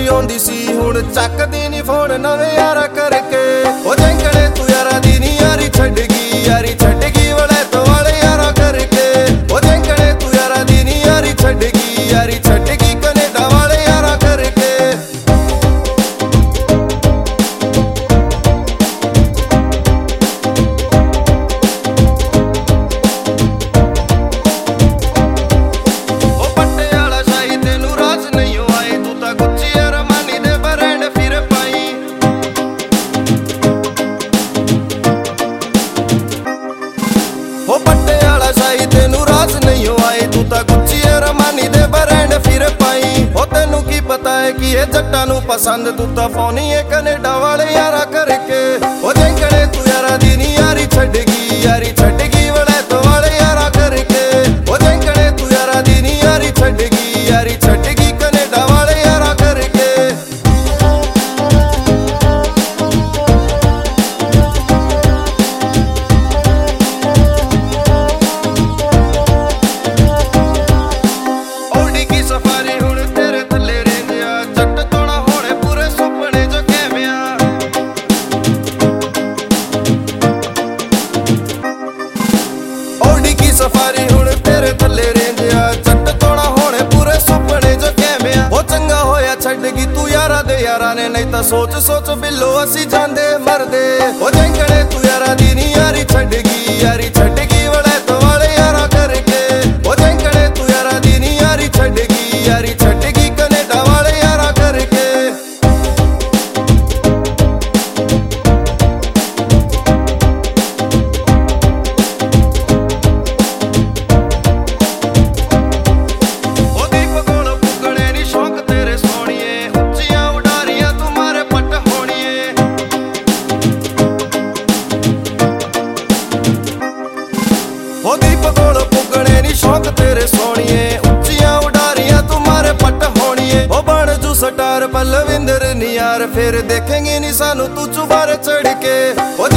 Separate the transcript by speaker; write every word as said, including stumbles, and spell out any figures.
Speaker 1: ਕੋਈ ਆਉਂਦੀ ਸੀ ਹੁਣ ਚੱਕਦੀ ਨੀ ਫੋਨ ਨਵੇਂ ਯਾਰਾ ਕਰਕੇ। ਉਹ ਜੰਗਲੇ ਤੂੰ ਯਾਰਾਂ ਦੀ ਨੀ ਯਾਰੀ ਛੱਡ ਗਈ, ਯਾਰੀ ਛੱਡ ਗਈ ਵਲੇ ਤੋਂ ਵਾਲੇ ਯਾਰਾ ਕਰਕੇ। ਉਹ ਜੰਗਲੇ ਤੂੰ ਯਾਰਾਂ ਦੀ ਨੀ ਯਾਰੀ ਛੱਡ ਗਈ, ਯਾਰੀ ਛੱਡ ਗਈ ਕੈਨੇਡਾ ਵਾਲੇ ਯਾਰਾ ਕਰਕੇ। ਉਹ ਪੱਟੇ ਵਾਲਾ ਸ਼ਾਹੀ ਤੈਨੂੰ ਰਾਸ ਨਹੀਂ ਆਏ, ਤੂੰ ਤਾਂ ਗੁੱਚੀ ਅਰਮਾਨੀ ਦੇ ਬਰੈਂਡ ਫਿਰ ਪਾਈ। ਉਹ ਤੈਨੂੰ ਕੀ ਪਤਾ ਹੈ ਕਿ ਇਹ ਜੱਟਾਂ ਨੂੰ ਪਸੰਦ, ਤੂੰ ਤਾਂ ਫੋਨੀ ਏ ਕੈਨੇਡਾ ਵਾਲੇ ਯਾਰਾ ਕਰਕੇ। ਉਹ ਜੰਗਲੇ ਤੂੰ ਯਾਰਾਂ ਦੀ ਨੀ ਯਾਰੀ ਛੱਡ ਗਈ, ਯਾਰੀ ਛੱਡ ਗਈ ਵਲੇ ਤੋਂ ਵਾਲੇ ਯਾਰਾ ਕਰਕੇ। ਉਹ ਜੰਗਲੇ ਤੂੰ ਯਾਰਾਂ ਦੀ ਨੀ ਯਾਰੀ ਛੱਡ ਗਈ, ਯਾਰੀ ਛੱਡ ਗਈ ਕੈਨੇਡਾ ਵਾਲੇ ਯਾਰਾ ਕਰਕੇ। ਸਫਾਰੀ ਹੁਣ ਤੇਰੇ ਥੱਲੇ ਰਹਿੰਦਿਆ, ਜੱਟ ਤੋਣਾ ਹੋਣੇ ਪੂਰੇ ਸੁਪਨੇ ਜੋ ਕਿਵਿਆ। ਔਡੀ ਕੀ ਸਫਾਰੀ ਹੁਣ ਤੇਰੇ ਥੱਲੇ ਰਹਿੰਦਿਆ, ਜੱਟ ਤੋਣਾ ਹੋਣੇ ਪੂਰੇ ਸੁਪਨੇ ਜੋ ਕਿਵਿਆ। ਉਹ ਚੰਗਾ ਹੋਇਆ ਛੱਡ ਗਈ ਤੂੰ ਯਾਰਾਂ ਦੇ ਯਾਰਾਂ ਨੇ, ਨਹੀਂ ਤਾਂ ਸੋਚ ਸੋਚ ਬਿੱਲੋ ਅਸੀਂ ਜਾਂਦੇ ਮਰਦੇ। ਉਹ ਜੰਗਲੇ ਤੂੰ ਯਾਰਾਂ ਦੀ ਨੀ ਯਾਰੀ ਛੱਡ ਗਈ, ਯਾਰੀ ਛੱਡ ਗਈ ਵਲੇ ਤੋਂ ਵਾਲੇ ਯਾਰਾਂ ਕਰਕੇ। ਉਹ ਜੰਗਲੇ ਤੂੰ ਯਾਰਾਂ ਦੀ ਨੀ ਯਾਰੀ ਛੱਡ ਗਈ, ਯਾਰੀ ਛੱਡ ਗਈ ਕੈਨੇਡਾ ਵਾਲੇ ਯਾਰਾ ਕਰਕੇ। ਉਹ ਦੀਪ ਕੋਲ ਪੁੱਗਣੇ ਨੀ ਸ਼ੌਕ ਤੇਰੇ ਸੋਹਣੀਏ, ਉੱਚੀਆਂ ਉਡਾਰੀਆਂ ਤੂੰ ਮਾਰੇ ਪੱਟ ਹੋਣੀਏ। ਉਹ ਦੀਪ ਕੋਲ ਪੁੱਗਣੇ ਨੀ ਸ਼ੌਕ ਤੇਰੇ ਸੋਹਣੀਏ, ਉੱਚੀਆਂ ਉਡਾਰੀਆਂ ਤੂੰ ਮਾਰੇ ਪੱਟ ਹੋਣੀਏ। ਉਹ ਬਣ ਜੂ ਸਟਾਰ ਪਲਵਿੰਦਰ ਨੀ ਯਾਰ, ਫਿਰ ਦੇਖੇਂਗੀ ਨੀ ਸਾਨੂੰ ਤੂੰ ਚੁਬਾਰੇ ਚੜ ਕੇ। ਉਹ